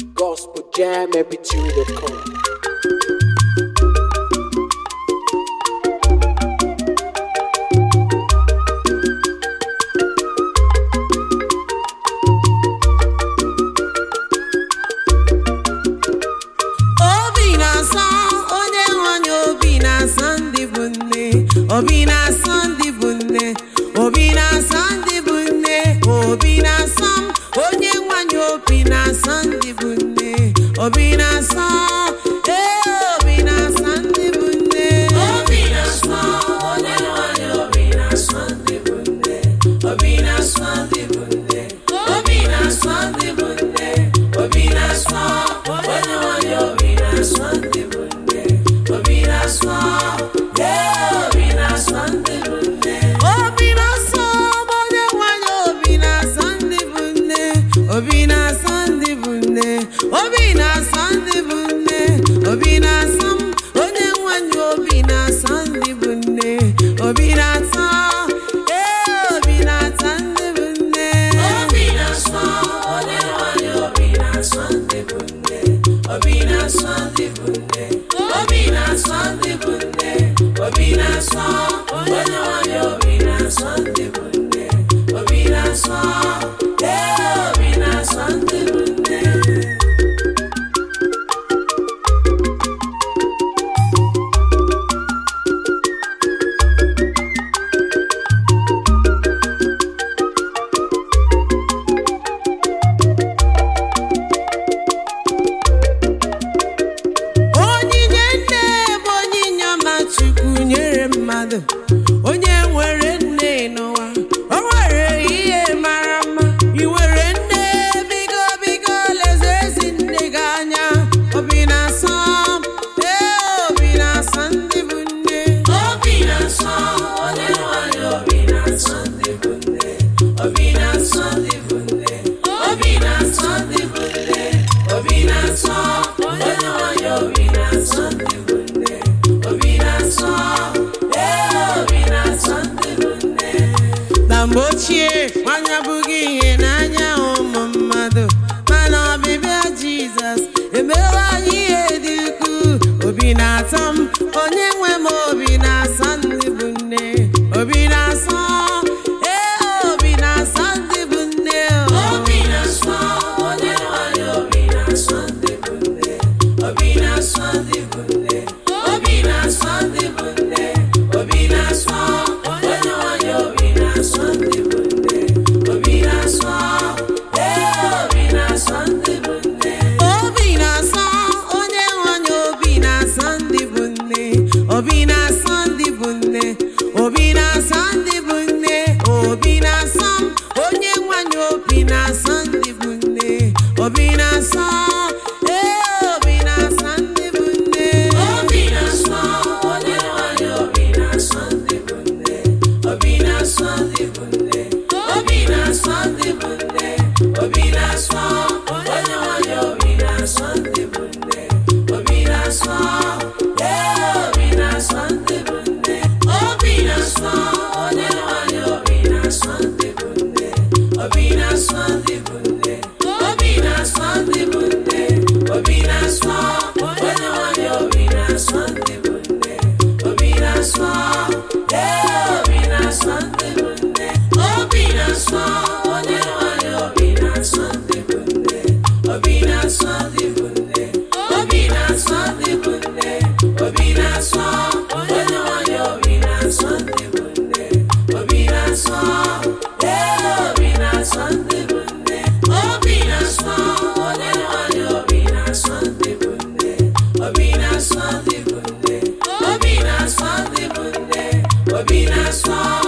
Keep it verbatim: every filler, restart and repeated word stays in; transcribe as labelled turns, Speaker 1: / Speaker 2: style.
Speaker 1: gospel jam m p three dot com.
Speaker 2: Obi na Sunday bunne, Obi na Sunday bunne, Obi na Sam, onye nwanyị Obi na Sunday bunne, Obi na Sam, eh Obi na Sunday bunne, Obi na Sam, onye nwanyị Obi na Sunday bunne, Obi na Sunday bunne, Obi na Sunday bunne, Obi na Sam, onye nwanyị Obi na Sunday bunne, Obi na Sam, eh Sunday bunne, Obi na Sam, onye nwanyị Obi na Sunday bunne, Obi na Sunday bunne, Obi na Sunday bunne, Obi na Sam, onye nwanyị Obi na Sunday bunne, Obi na Sam, eh Obi na Sunday bunne, Obi na Sam, onye nwanyị Obi na Sunday bunne, Obi na Sunday bunne, Obi na Sunday bunne, Obi na Sam. Obi na Sunday bunne, Obi na Sam, eh Obi na Sunday bunne. Onyinye nne bụ onyinye ọma Chukwu nyere mmadụ. Onye nwere nne n'ụwa, o nwere ihe mara mma. I nwere nne bigo bigo leze ezi nne gị anya. Obi na Sam, eh Obi na Sunday bunne, Obi na Sam, onye nwanyị Obi na Sunday bunne, Obi na Sunday bunne, Obi na Sunday bunne, Obi na Sam, onye nwanyị Obi na Sunday bunne, Obi na Sam. Na mgbe ochie nwanyị abụghị ihe n'anya ụmụ mmadụ, mana ọbịbịa Jizọs emewo anyị ihe dị ukwuu. Obi na-atọ m onye nwe m, Obi na Sunday bunne, Obi na-asọ ee Obi na Sunday bunne, Obi na-asọ onye nwanyị Obi na Sunday bunne, Obi na Sunday bunne, Obi na Sunday bunne, Obi na-asọ onye nwanyị Obi na Sunday bunne, Obi na-asọ ee Obi na Sunday bunne, Obi na-asọ onye nwanyị Obi na Sunday bunne, Obi na Sunday bunne, Obi na Sunday bunne, Obi na-asọ onye nwanyị Obi na Sunday bunne, Obi na-asọ ee Obi na Sunday bunne, Obi na-asọ onye nwanyị Obi na Sunday bunne, Obi na Sunday bunne, Obi na Sunday bunne, Obi na-asọ onye nwanyị Obi na Sunday bunne, Obi na-asọ ee Obi na Sunday bunne, Obi na-asọ onye nwanyị Obi na Sunday bunne, Obi na Sunday bunne, Obi na Sunday bunne, Obi na-asọ onye nwanyị Obi na Sunday bunne, Obi na-asọ ee Obi na Sunday bunne, Obi na-asọ onye nwanyị Obi na Sunday bunne, Obi na Sunday bunne, Obi na Sunday bunne, Obi na-asọ onye nwanyị Obi na Sunday bunne, Obi na-asọ ee Obi na Sunday bunne, Obi na-asọ onye nwanyị Obi na Sunday bunne, Obi na Sunday bunne, Obi na Sunday bunne, Obi na-asọ